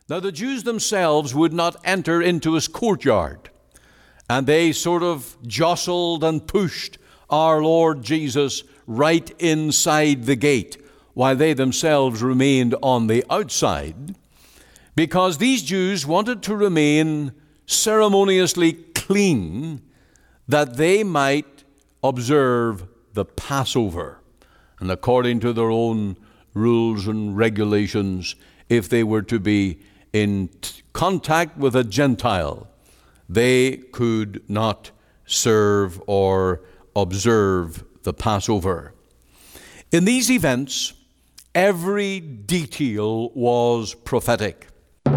Now, the Jews themselves would not enter into his courtyard, and they sort of jostled and pushed our Lord Jesus right inside the gate, while they themselves remained on the outside, because these Jews wanted to remain ceremoniously clean, that they might observe the Passover. And according to their own rules and regulations, if they were to be in contact with a Gentile, they could not serve or observe the Passover. In these events, every detail was prophetic.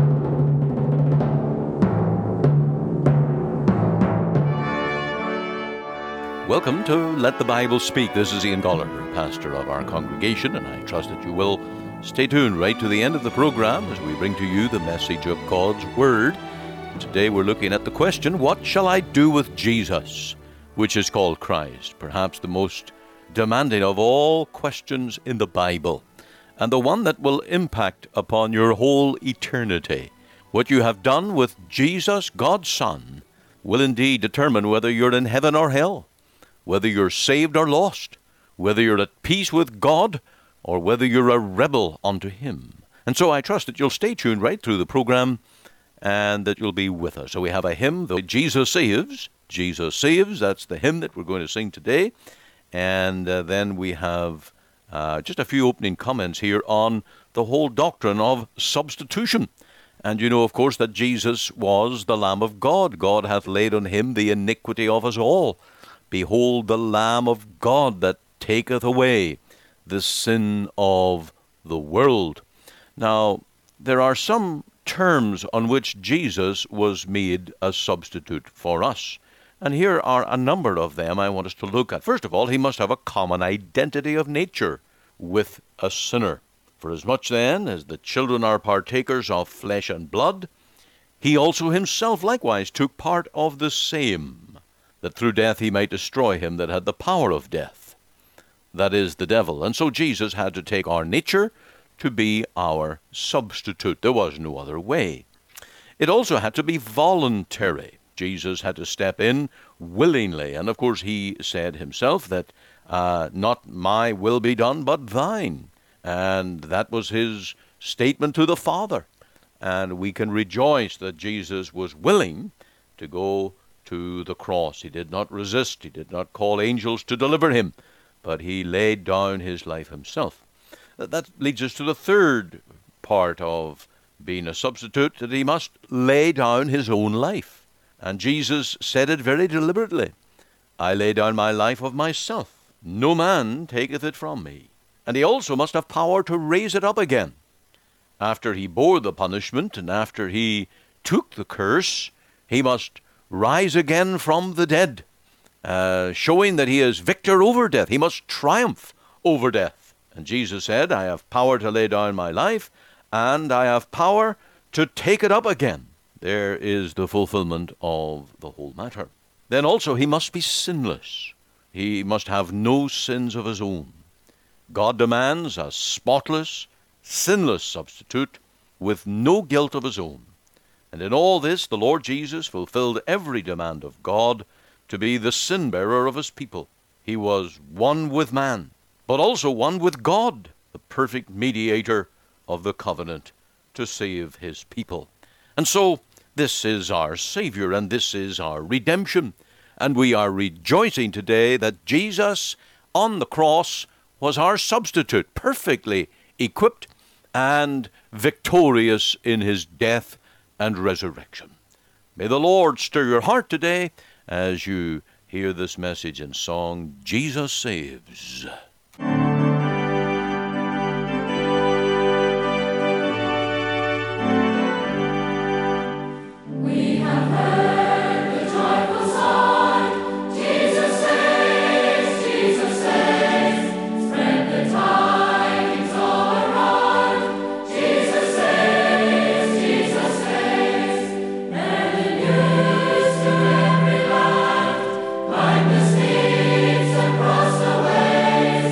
Welcome to Let the Bible Speak. This is Ian Gallagher, pastor of our congregation, and I trust that you will stay tuned right to the end of the program as we bring to you the message of God's Word. And today we're looking at the question, what shall I do with Jesus, which is called Christ? Perhaps the most demanding of all questions in the Bible, and the one that will impact upon your whole eternity. What you have done with Jesus, God's Son, will indeed determine whether you're in heaven or hell, whether you're saved or lost, whether you're at peace with God, or whether you're a rebel unto Him. And so I trust that you'll stay tuned right through the program and that you'll be with us. So we have a hymn, Jesus Saves. Jesus Saves, that's the hymn that we're going to sing today. And then we have just a few opening comments here on the whole doctrine of substitution. And you know, of course, that Jesus was the Lamb of God. God hath laid on Him the iniquity of us all. Behold the Lamb of God that taketh away the sin of the world. Now, there are some terms on which Jesus was made a substitute for us. And here are a number of them I want us to look at. First of all, He must have a common identity of nature with a sinner. For as much then as the children are partakers of flesh and blood, He also Himself likewise took part of the same, that through death He might destroy him that had the power of death, that is, the devil. And so Jesus had to take our nature to be our substitute. There was no other way. It also had to be voluntary. Jesus had to step in willingly. And of course He said Himself that not my will be done, but thine. And that was His statement to the Father. And we can rejoice that Jesus was willing to go to the cross. He did not resist. He did not call angels to deliver Him, but He laid down His life Himself. That leads us to the third part of being a substitute, that He must lay down His own life. And Jesus said it very deliberately. I lay down my life of myself. No man taketh it from me. And He also must have power to raise it up again. After He bore the punishment and after He took the curse, He must rise again from the dead, showing that He is victor over death. He must triumph over death. And Jesus said, I have power to lay down my life, and I have power to take it up again. There is the fulfillment of the whole matter. Then also He must be sinless. He must have no sins of His own. God demands a spotless, sinless substitute with no guilt of His own. And in all this, the Lord Jesus fulfilled every demand of God to be the sin-bearer of His people. He was one with man, but also one with God, the perfect mediator of the covenant to save His people. And so, this is our Savior, and this is our redemption. And we are rejoicing today that Jesus on the cross was our substitute, perfectly equipped and victorious in His death and resurrection. May the Lord stir your heart today as you hear this message in song, Jesus Saves. Like the streets across the waves,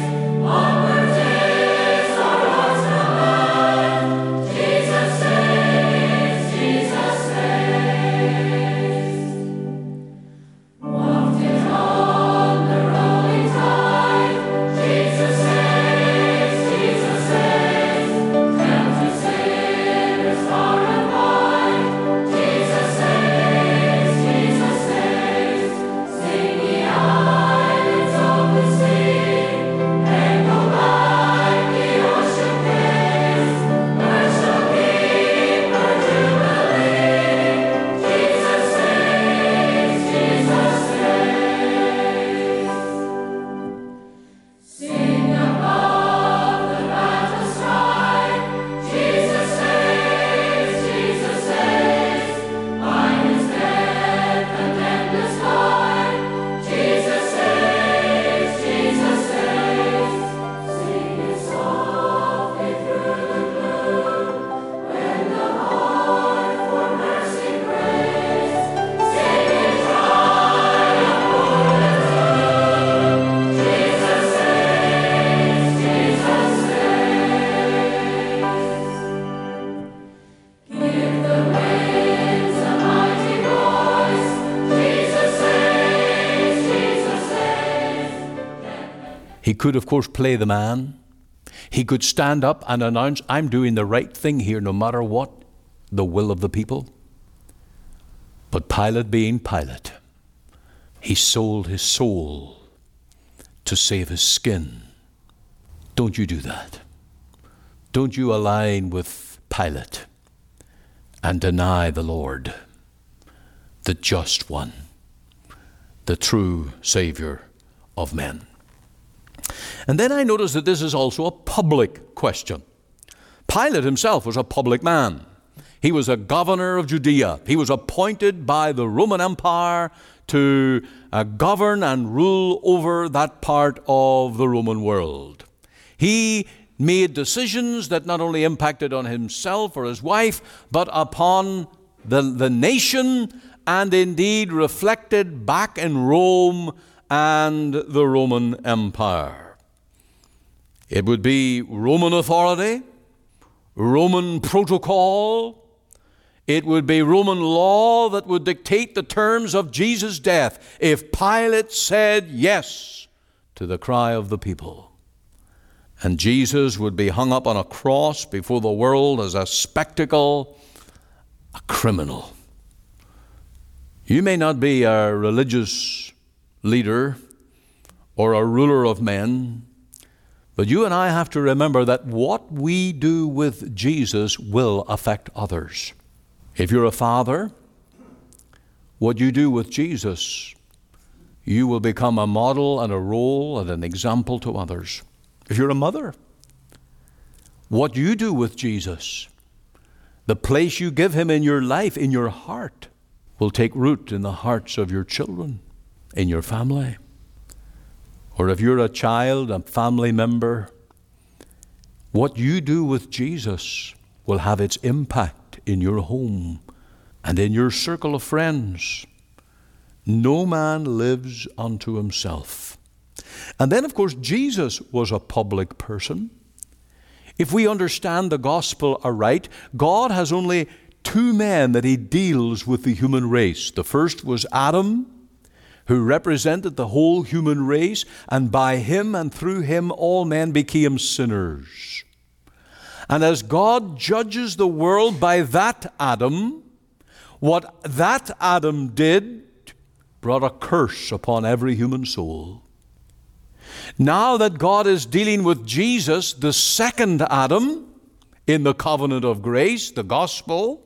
could, of course, play the man. He could stand up and announce, I'm doing the right thing here no matter what the will of the people. But Pilate being Pilate, he sold his soul to save his skin. Don't you do that. Don't you align with Pilate and deny the Lord, the just one, the true Savior of men. And then I notice that this is also a public question. Pilate himself was a public man. He was a governor of Judea. He was appointed by the Roman Empire to govern and rule over that part of the Roman world. He made decisions that not only impacted on himself or his wife, but upon the nation, and indeed reflected back in Rome and the Roman Empire. It would be Roman authority, Roman protocol. It would be Roman law that would dictate the terms of Jesus' death if Pilate said yes to the cry of the people. And Jesus would be hung up on a cross before the world as a spectacle, a criminal. You may not be a religious leader or a ruler of men, but you and I have to remember that what we do with Jesus will affect others. If you're a father, what you do with Jesus, you will become a model and a role and an example to others. If you're a mother, what you do with Jesus, the place you give him in your life, in your heart, will take root in the hearts of your children, in your family. Or if you're a child, a family member, what you do with Jesus will have its impact in your home and in your circle of friends. No man lives unto himself. And then, of course, Jesus was a public person. If we understand the gospel aright, God has only two men that he deals with the human race. The first was Adam, who represented the whole human race, and by him and through him all men became sinners. And as God judges the world by that Adam, what that Adam did brought a curse upon every human soul. Now that God is dealing with Jesus, the second Adam, in the covenant of grace, the gospel,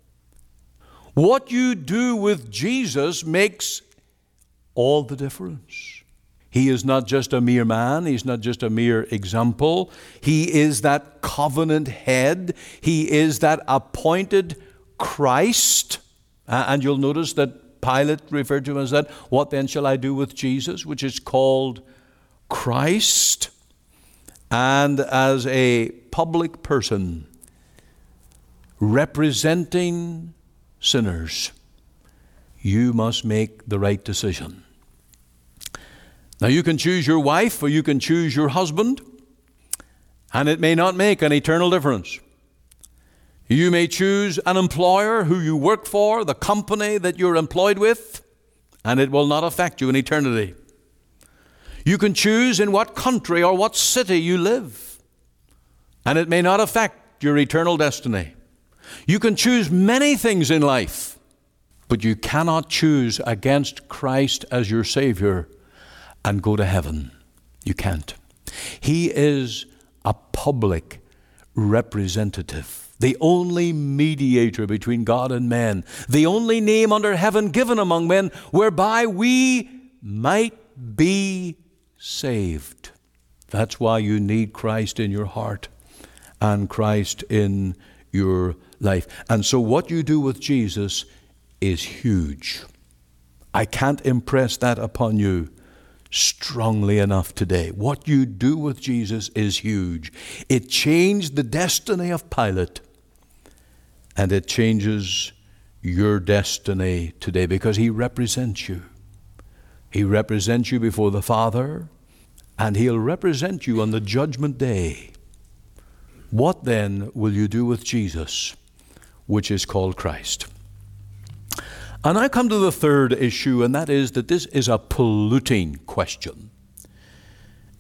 what you do with Jesus makes all the difference. He is not just a mere man. He's not just a mere example. He is that covenant head. He is that appointed Christ. And you'll notice that Pilate referred to him as that. What then shall I do with Jesus? Which is called Christ. And as a public person representing sinners, you must make the right decision. Now you can choose your wife or you can choose your husband, and it may not make an eternal difference. You may choose an employer who you work for, the company that you're employed with, and it will not affect you in eternity. You can choose in what country or what city you live, and it may not affect your eternal destiny. You can choose many things in life, but you cannot choose against Christ as your Savior and go to heaven. You can't. He is a public representative, the only mediator between God and men, the only name under heaven given among men whereby we might be saved. That's why you need Christ in your heart and Christ in your life. And so what you do with Jesus is huge. I can't impress that upon you strongly enough today. What you do with Jesus is huge. It changed the destiny of Pilate, and it changes your destiny today because he represents you. He represents you before the Father, and he'll represent you on the judgment day. What then will you do with Jesus, which is called Christ? And I come to the third issue, and that is that this is a polluting question.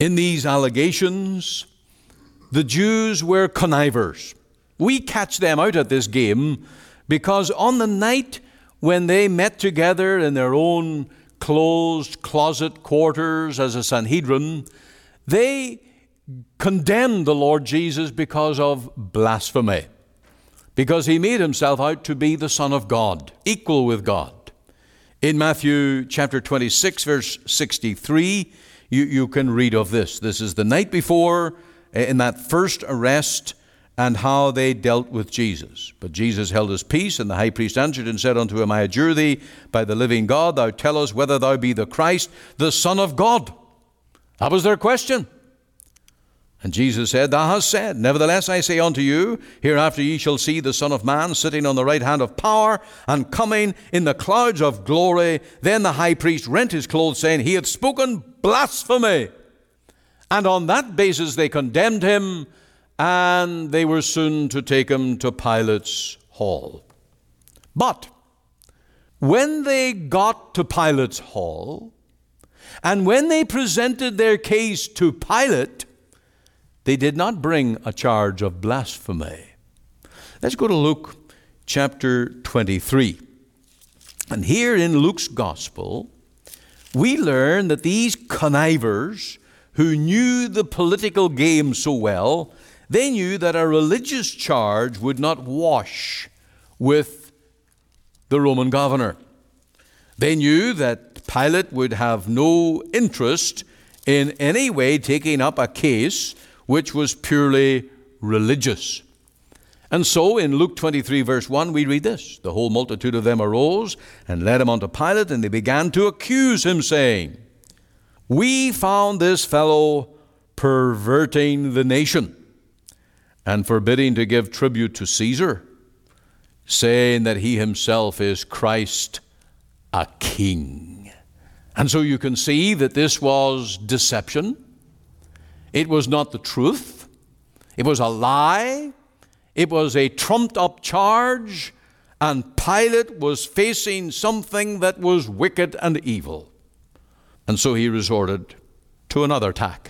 In these allegations, the Jews were connivers. We catch them out at this game because on the night when they met together in their own closed closet quarters as a Sanhedrin, they condemned the Lord Jesus because of blasphemy, because he made himself out to be the Son of God, equal with God. In Matthew chapter 26, verse 63, you can read of this. This is the night before, in that first arrest, and how they dealt with Jesus. But Jesus held his peace, and the high priest answered and said unto him, I adjure thee by the living God, thou tell us whether thou be the Christ, the Son of God. That was their question. And Jesus said, Thou hast said, nevertheless I say unto you, hereafter ye shall see the Son of Man sitting on the right hand of power, and coming in the clouds of glory. Then the high priest rent his clothes, saying, He hath spoken blasphemy. And on that basis they condemned him, and they were soon to take him to Pilate's hall. But when they got to Pilate's hall, and when they presented their case to Pilate, they did not bring a charge of blasphemy. Let's go to Luke chapter 23. And here in Luke's gospel, we learn that these connivers who knew the political game so well, they knew that a religious charge would not wash with the Roman governor. They knew that Pilate would have no interest in any way taking up a case which was purely religious. And so in Luke 23 verse 1 we read this, The whole multitude of them arose and led him unto Pilate, and they began to accuse him, saying, We found this fellow perverting the nation, and forbidding to give tribute to Caesar, saying that he himself is Christ, a king. And so you can see that this was deception. It was not the truth. It was a lie. It was a trumped-up charge, and Pilate was facing something that was wicked and evil. And so he resorted to another tack.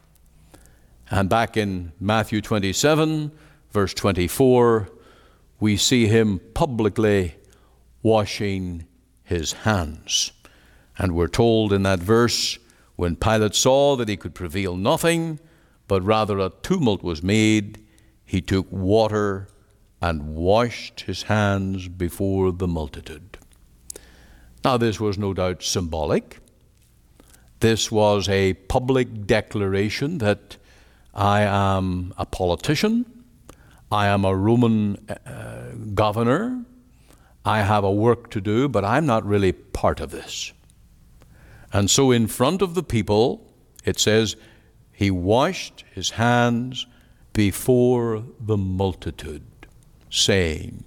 And back in Matthew 27, verse 24, we see him publicly washing his hands. And we're told in that verse, when Pilate saw that he could prevail nothing, but rather a tumult was made, he took water and washed his hands before the multitude. Now this was no doubt symbolic. This was a public declaration that I am a politician, I am a Roman governor, I have a work to do, but I'm not really part of this. And so in front of the people, it says, he washed his hands before the multitude, saying,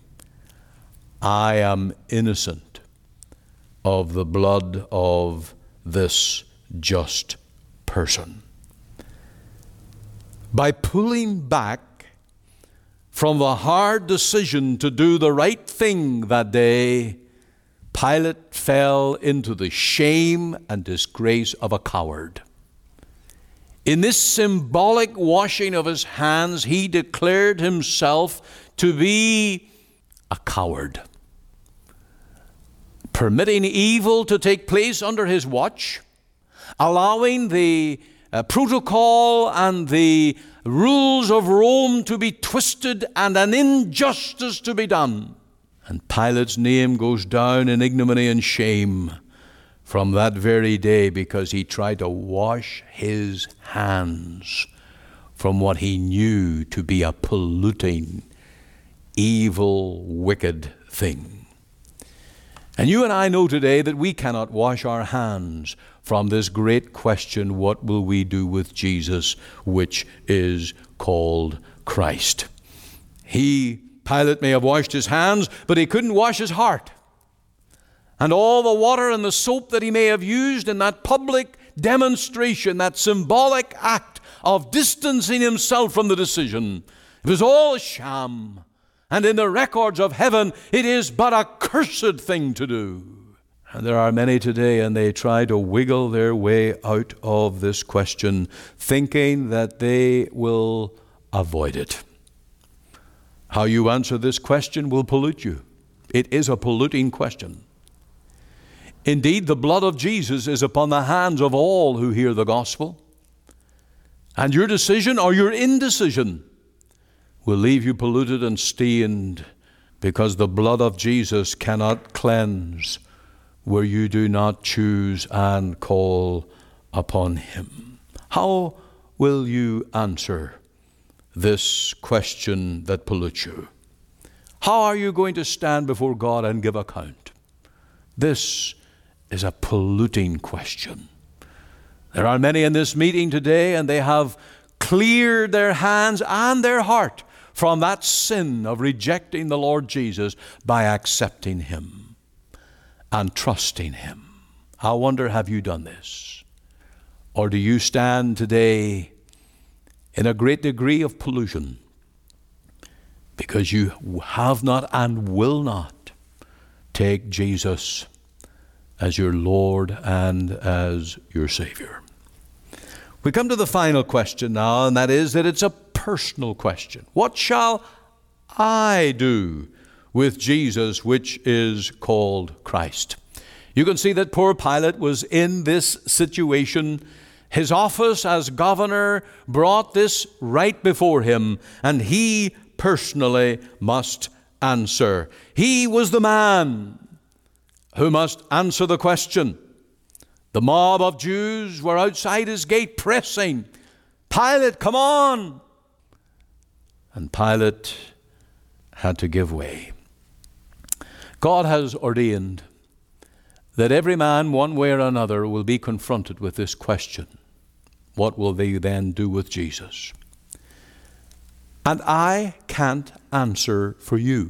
I am innocent of the blood of this just person. By pulling back from the hard decision to do the right thing that day, Pilate fell into the shame and disgrace of a coward. In this symbolic washing of his hands, he declared himself to be a coward, permitting evil to take place under his watch, allowing the protocol and the rules of Rome to be twisted and an injustice to be done. And Pilate's name goes down in ignominy and shame from that very day, because he tried to wash his hands from what he knew to be a polluting, evil, wicked thing. And you and I know today that we cannot wash our hands from this great question, what will we do with Jesus, which is called Christ? Pilate may have washed his hands, but he couldn't wash his heart. And all the water and the soap that he may have used in that public demonstration, that symbolic act of distancing himself from the decision, it was all a sham. And in the records of heaven, it is but a cursed thing to do. And there are many today, and they try to wiggle their way out of this question, thinking that they will avoid it. How you answer this question will pollute you. It is a polluting question. Indeed, the blood of Jesus is upon the hands of all who hear the gospel. And your decision or your indecision will leave you polluted and stained, because the blood of Jesus cannot cleanse where you do not choose and call upon him. How will you answer this question that pollutes you? How are you going to stand before God and give account? This is a polluting question. There are many in this meeting today, and they have cleared their hands and their heart from that sin of rejecting the Lord Jesus by accepting him and trusting him. I wonder, have you done this? Or do you stand today in a great degree of pollution because you have not and will not take Jesus as your Lord and as your Savior? We come to the final question now, and that is that it's a personal question. What shall I do with Jesus, which is called Christ? You can see that poor Pilate was in this situation. His office as governor brought this right before him, and he personally must answer. He was the man who must answer the question. The mob of Jews were outside his gate pressing, "Pilate, come on!" And Pilate had to give way. God has ordained that every man, one way or another, will be confronted with this question. What will they then do with Jesus? And I can't answer for you.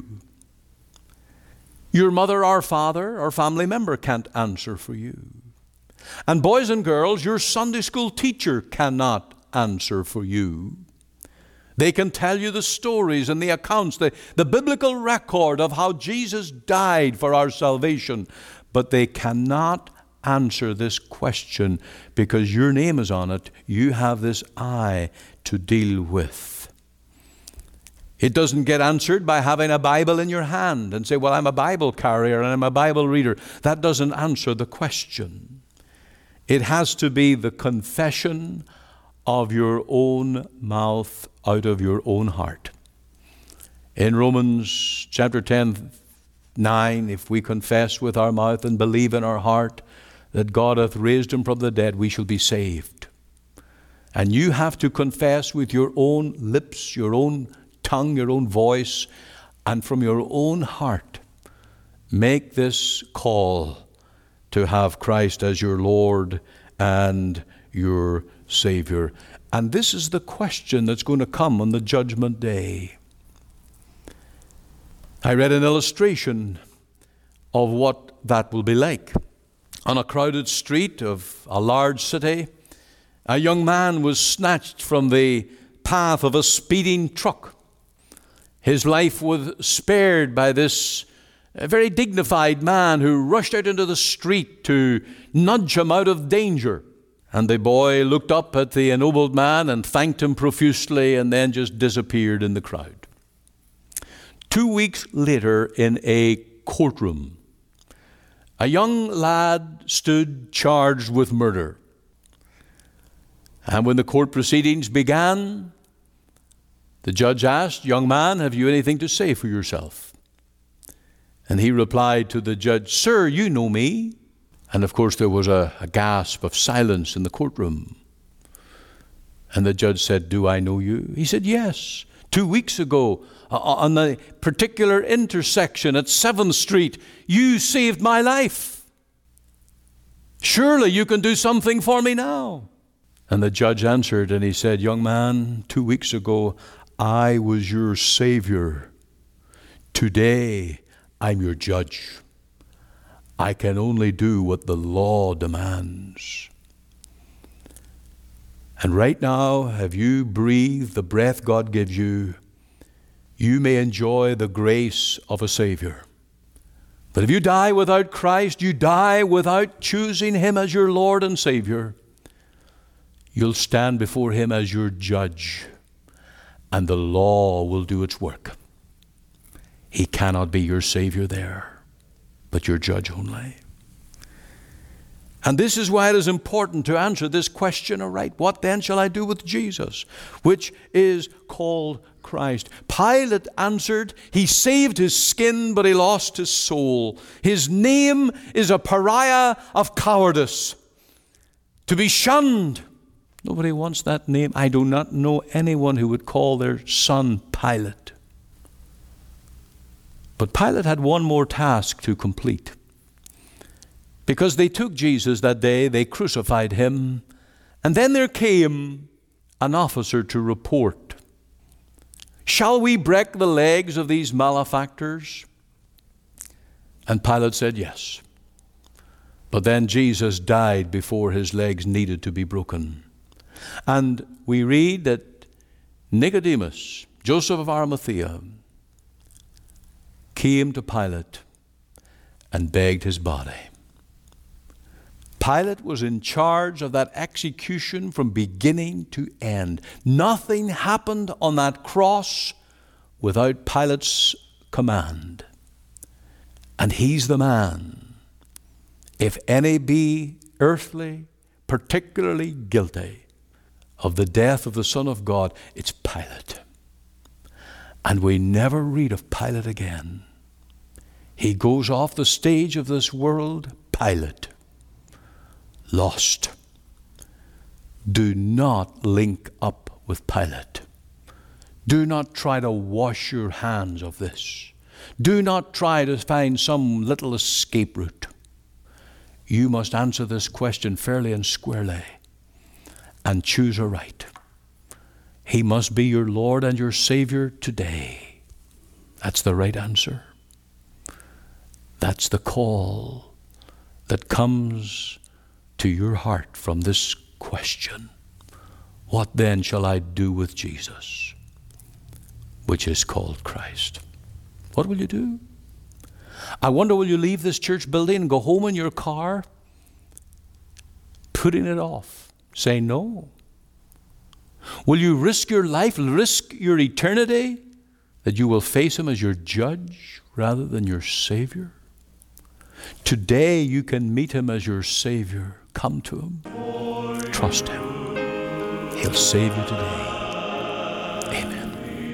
Your mother or father or family member can't answer for you. And boys and girls, your Sunday school teacher cannot answer for you. They can tell you the stories and the accounts, the biblical record of how Jesus died for our salvation, but they cannot answer this question because your name is on it. You have this I to deal with. It doesn't get answered by having a Bible in your hand and say, "Well, I'm a Bible carrier and I'm a Bible reader." That doesn't answer the question. It has to be the confession of your own mouth out of your own heart. In Romans chapter 10:9, if we confess with our mouth and believe in our heart that God hath raised him from the dead, we shall be saved. And you have to confess with your own lips, your own tongue, your own voice, and from your own heart, make this call to have Christ as your Lord and your Savior. And this is the question that's going to come on the judgment day. I read an illustration of what that will be like. On a crowded street of a large city, a young man was snatched from the path of a speeding truck. His life was spared by this very dignified man who rushed out into the street to nudge him out of danger. And the boy looked up at the ennobled man and thanked him profusely and then just disappeared in the crowd. 2 weeks later, in a courtroom, a young lad stood charged with murder. And when the court proceedings began, the judge asked, "Young man, have you anything to say for yourself?" And he replied to the judge, "Sir, you know me." And of course there was a gasp of silence in the courtroom. And the judge said, "Do I know you?" He said, "Yes. 2 weeks ago, on the particular intersection at 7th Street, you saved my life. Surely you can do something for me now." And the judge answered and he said, "Young man, 2 weeks ago, I was your Savior. Today, I'm your judge. I can only do what the law demands." And right now, have you breathed the breath God gives you? You may enjoy the grace of a Savior. But if you die without Christ, you die without choosing Him as your Lord and Savior. You'll stand before Him as your judge, and the law will do its work. He cannot be your Savior there, but your judge only. And this is why it is important to answer this question aright. What then shall I do with Jesus, which is called Christ? Pilate answered, he saved his skin, but he lost his soul. His name is a pariah of cowardice, to be shunned. Nobody wants that name. I do not know anyone who would call their son Pilate. But Pilate had one more task to complete. Because they took Jesus that day, they crucified him, and then there came an officer to report. Shall we break the legs of these malefactors? And Pilate said yes. But then Jesus died before his legs needed to be broken. And we read that Nicodemus, Joseph of Arimathea, came to Pilate and begged his body. Pilate was in charge of that execution from beginning to end. Nothing happened on that cross without Pilate's command. And he's the man. If any be earthly, particularly guilty of the death of the Son of God, it's Pilate. And we never read of Pilate again. He goes off the stage of this world, Pilate. Lost. Do not link up with Pilate. Do not try to wash your hands of this. Do not try to find some little escape route. You must answer this question fairly and squarely and choose aright. He must be your Lord and your Savior today. That's the right answer. That's the call that comes to your heart from this question. What then shall I do with Jesus, which is called Christ? What will you do? I wonder, will you leave this church building and go home in your car, putting it off, saying no? Will you risk your life, risk your eternity, that you will face Him as your judge rather than your Savior? Today you can meet Him as your Savior. Come to Him. Trust Him. He'll save you today. Amen.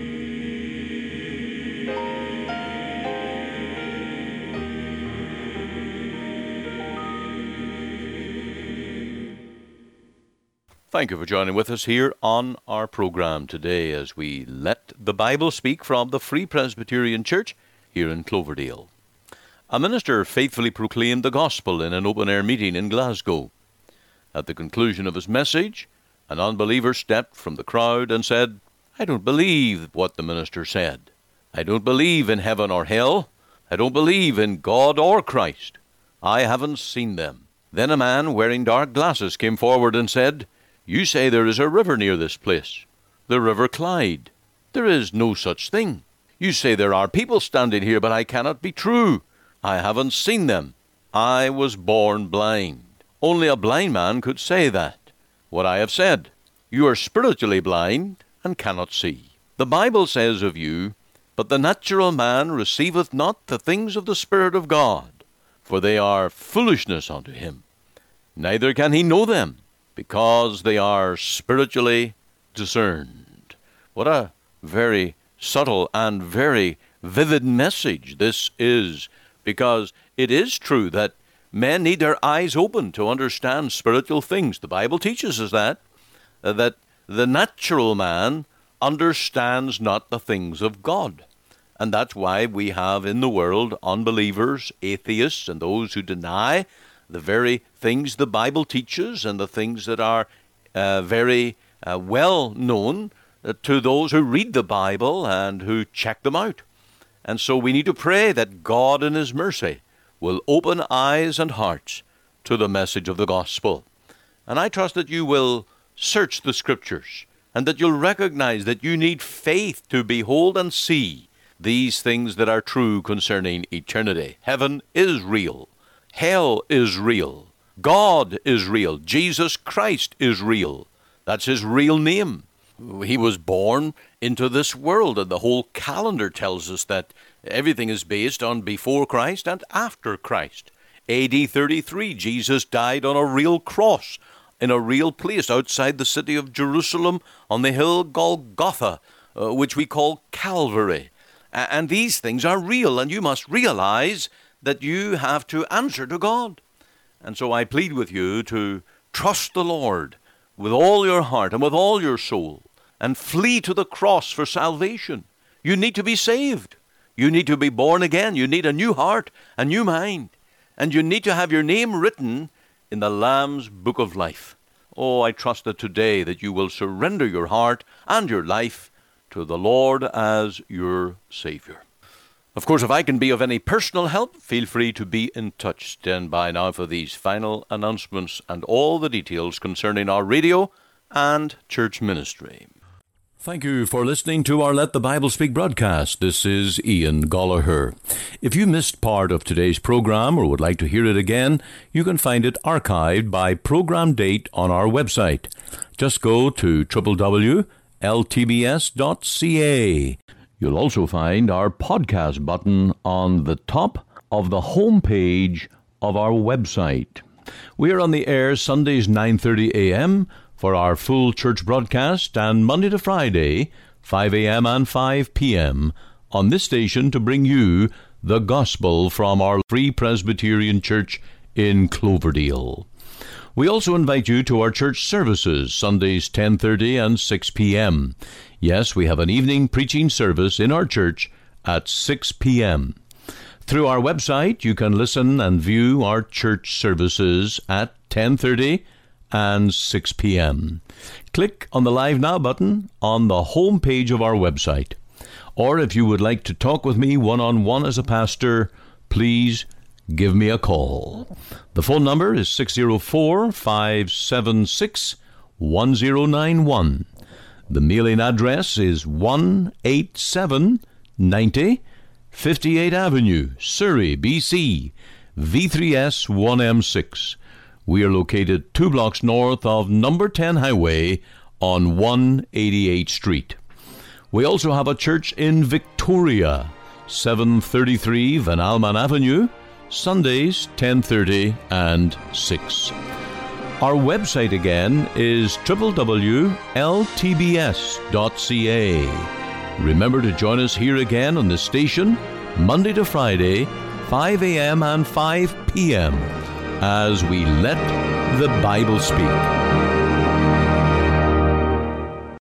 Thank you for joining with us here on our program today as we let the Bible speak from the Free Presbyterian Church here in Cloverdale. A minister faithfully proclaimed the gospel in an open-air meeting in Glasgow. At the conclusion of his message, an unbeliever stepped from the crowd and said, "I don't believe what the minister said. I don't believe in heaven or hell. I don't believe in God or Christ. I haven't seen them." Then a man wearing dark glasses came forward and said, "You say there is a river near this place, the River Clyde. There is no such thing. You say there are people standing here, but I cannot be true. I haven't seen them. I was born blind." Only a blind man could say that. What I have said. You are spiritually blind and cannot see. The Bible says of you, "But the natural man receiveth not the things of the Spirit of God, for they are foolishness unto him. Neither can he know them, because they are spiritually discerned." What a very subtle and very vivid message this is, because it is true that men need their eyes open to understand spiritual things. The Bible teaches us that the natural man understands not the things of God. And that's why we have in the world unbelievers, atheists, and those who deny the very things the Bible teaches and the things that are very well known to those who read the Bible and who check them out. And so we need to pray that God in His mercy will open eyes and hearts to the message of the gospel. And I trust that you will search the Scriptures and that you'll recognize that you need faith to behold and see these things that are true concerning eternity. Heaven is real. Hell is real. God is real. Jesus Christ is real. That's his real name. He was born into this world, and the whole calendar tells us that everything is based on before Christ and after Christ. AD 33, Jesus died on a real cross in a real place outside the city of Jerusalem on the hill Golgotha, which we call Calvary. And these things are real, and you must realize that you have to answer to God. And so I plead with you to trust the Lord with all your heart and with all your soul, and flee to the cross for salvation. You need to be saved. You need to be born again. You need a new heart, a new mind. And you need to have your name written in the Lamb's Book of Life. Oh, I trust that today that you will surrender your heart and your life to the Lord as your Savior. Of course, if I can be of any personal help, feel free to be in touch. Stand by now for these final announcements and all the details concerning our radio and church ministry. Thank you for listening to our Let the Bible Speak broadcast. This is Ian Goligher. If you missed part of today's program or would like to hear it again, you can find it archived by program date on our website. Just go to www.ltbs.ca. You'll also find our podcast button on the top of the home page of our website. We are on the air Sundays 9:30 a.m., for our full church broadcast, and Monday to Friday, 5 a.m. and 5 p.m. on this station to bring you the gospel from our Free Presbyterian Church in Cloverdale. We also invite you to our church services, Sundays 10:30 and 6 p.m. Yes, we have an evening preaching service in our church at 6 p.m. Through our website, you can listen and view our church services at 10:30 and 6 p.m. Click on the Live Now button on the home page of our website. Or if you would like to talk with me one-on-one as a pastor, please give me a call. The phone number is 604-576-1091. The mailing address is 18790 58th Avenue, Surrey, BC, V3S 1M6. We are located 2 blocks north of number 10 Highway on 188th Street. We also have a church in Victoria, 733 Van Alman Avenue, Sundays 10:30 and 6. Our website again is www.ltbs.ca. Remember to join us here again on this station, Monday to Friday, 5 a.m. and 5 p.m., as we let the Bible speak.